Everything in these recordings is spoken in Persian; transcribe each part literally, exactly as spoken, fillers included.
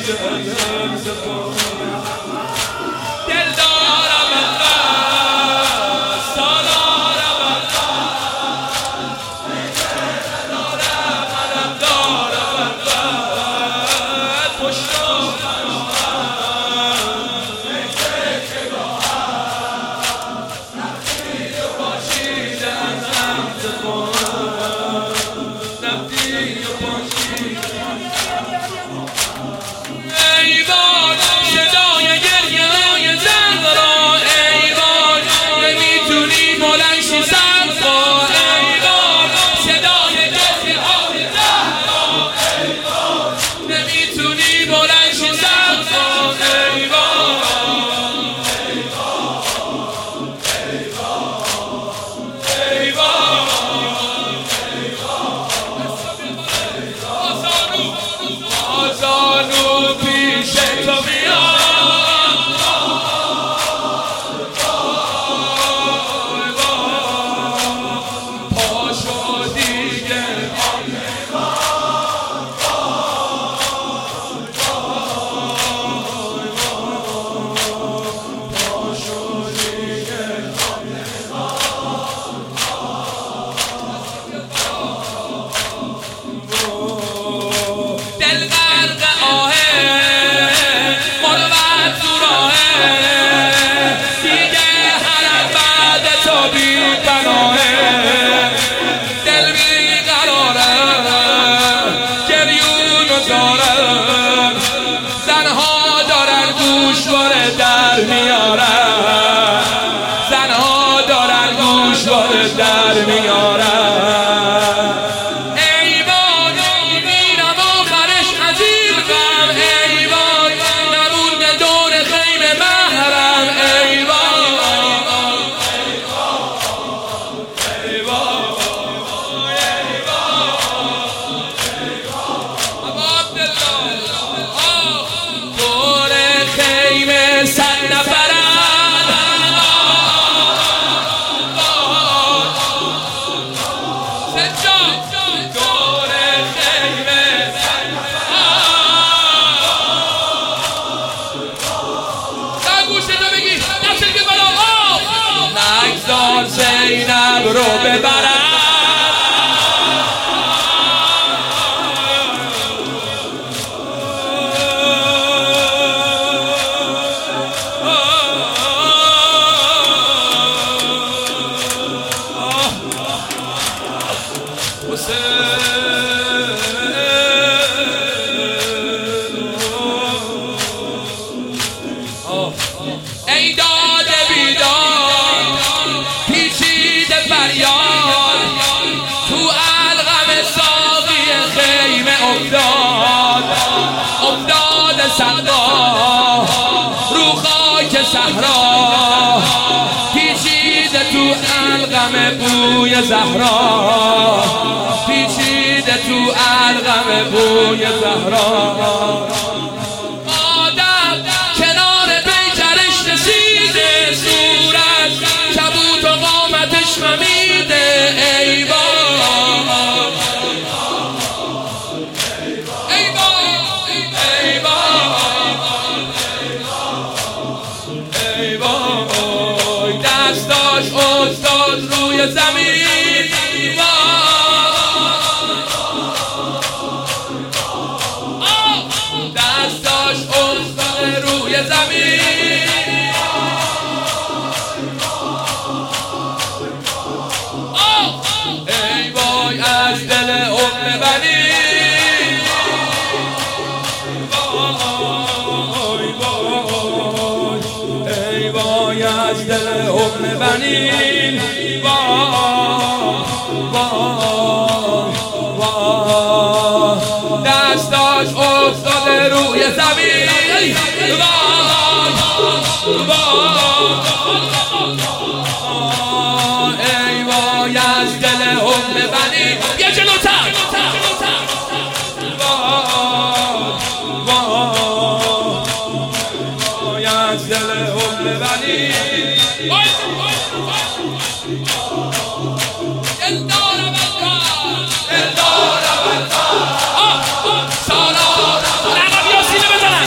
زنها دارن گوشواره در میارن، زنها دارن گوشواره در میارن. ای وای میرم آخرش از این غم، ای وای نمونده دور خیمه محرم، ای وای ای وای زینب رو ببرم. ای داد بیدار پیچیده فریاد، تو الغم ساقی خیمه افتاد، افتاد صدا رو خاک صحرا، پیچیده تو الغم بوی زهرا، پیچیده تو الغم بوی زهرا. دستاش افتاد روی زمین، دستاش افتاد روی زمین. ای وای از دل ام بنی، ای وای از دل ام بنین، وای وای دستاش افتاده روی زمین، وای وای ای وای از دل ام بنین. بیا جلوتر، وای از دل ام بنین. سالار سالار عقب یا سینه بزنن.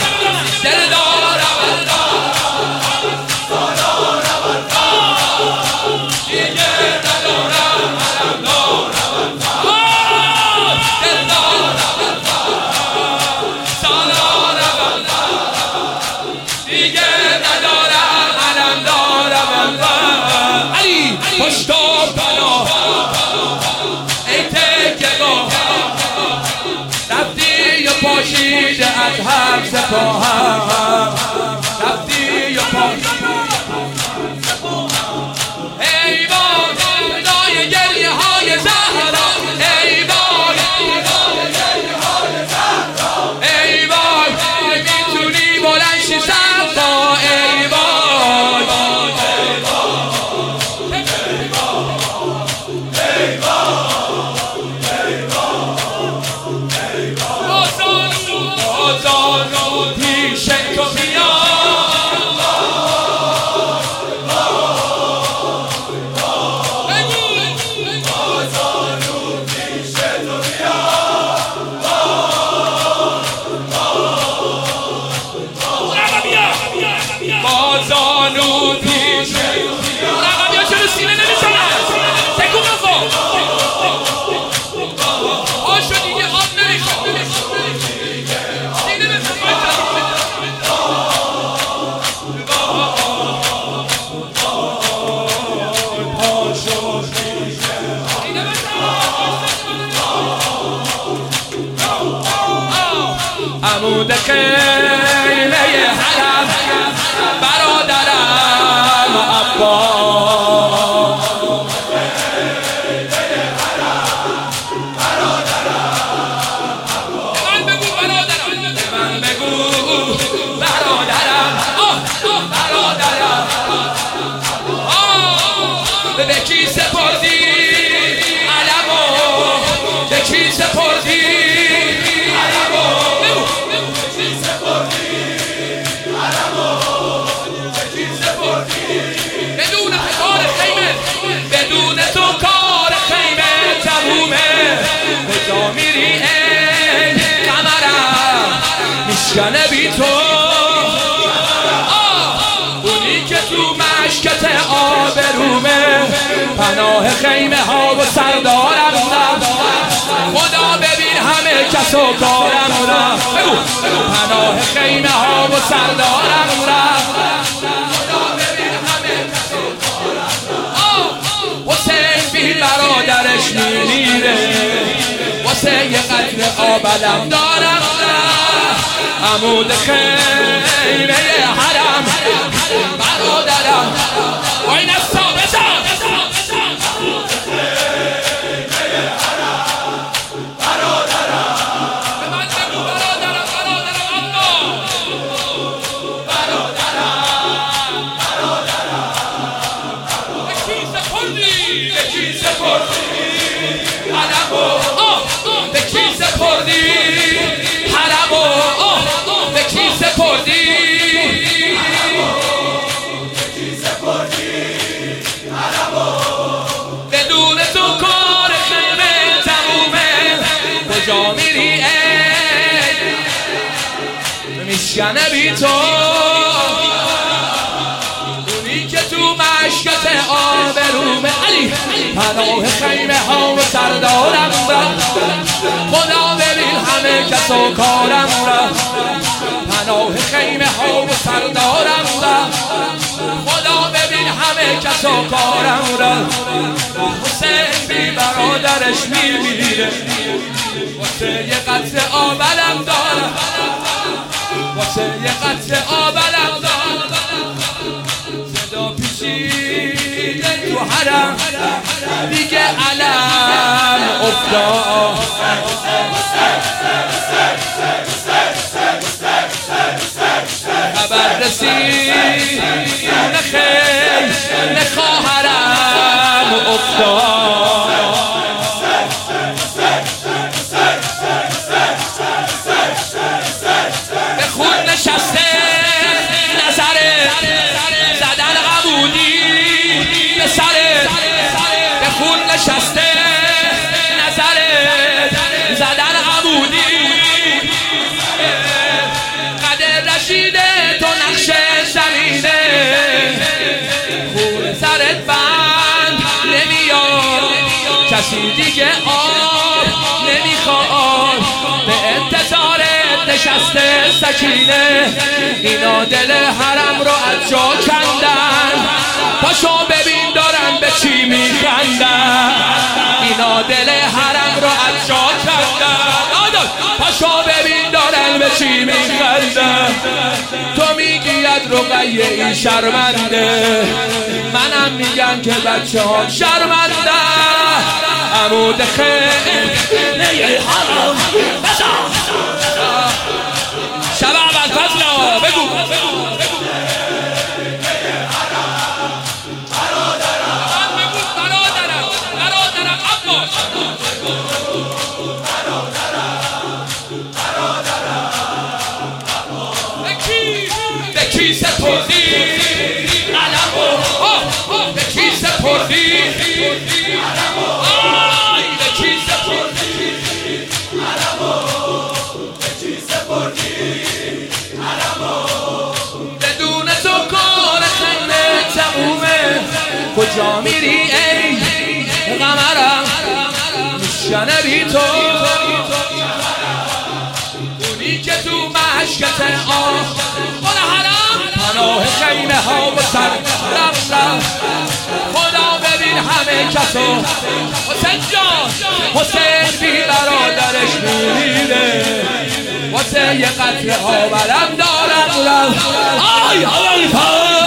مذهب سپاهم رفتی و پا ای وای صدای گریه های زهرا ای وای ای وای نمیتونی بلند شی صفا ای وای بازانو پیش تو بازانو پیش رقم یا چرا سینه نمیزنم تکون بخور آشو دیگه آب نمیخوام سینه بزن عمود خیمه حرم برادرم عباس من بگو برادرم من بگو برادرم برادرم به کی سپردی علمو به کی سپردی علمو بدون کار خیمه بدون تو کار خیمه تمومه به جا میری ای قمرم میشکنه بی تو اونی که تو مشکت آبرومه پناه خیمه ها و سردارم رفت خدا ببین همه کس و کارم رفت پناه خیمه ها و سردارم رفت حسین بی برادرش میمیره واسه یه قطر آبدم دارم عمود خیمه حرم برادرم آین از تا بزن به کی سپردی حرمو به کی سپردی بدون تو کار خیمه تمومه کجا میری ای میشکنه بی تو اونی که تو مشکت آبرومه علی پناه خیمه ها و سردارم رفت خدا ببین همه کس و کارم رفت پناه خیمه ها و سردارم رفت خدا ببین همه کس و کارم رفت حسین بی برادرش میمیره واسه یه قطر آبلم دارم واسه یه قطر آبلم دارم صدا پیچیده تو حرم دیگه علم افتاد خبر رسید نخیل نخواهرم افتاد به خود نشسته نظره زدن عمودی به سرت به خود نشسته نظره زدن عمودی قدر رشیده تو نقش زمینه خون سرت بند نمیاد کسی دیگه آب نمیخواد به انتظارت نشسته سکینه اینا دل حرم رو از جا کندن پاشو ببین دارن به چی میخندن اینا دل حرم رو از جا کندن پاشو ببین دارن به چی میخنده؟ تو میگی رقیه این شرمنده، منم میگم که بچه ها شرمنده. عمود خیلی حرام شباب از فضل بگو به کی سپردی قلمو، به کی سپردی آی، به کی سپردی قلمو، به کی سپردی قلمو. بدون تو کار خنده تمومه، کجا میری ای قمرم میشنه بی تو، اونی که تو مشکت آه پناه خیمه ها و سر رفت رفت. خدا ببین همه کسو حسین جان، حسین بی برادرش میمیره، واسه یه قطره آورم دارم رفت. آی آی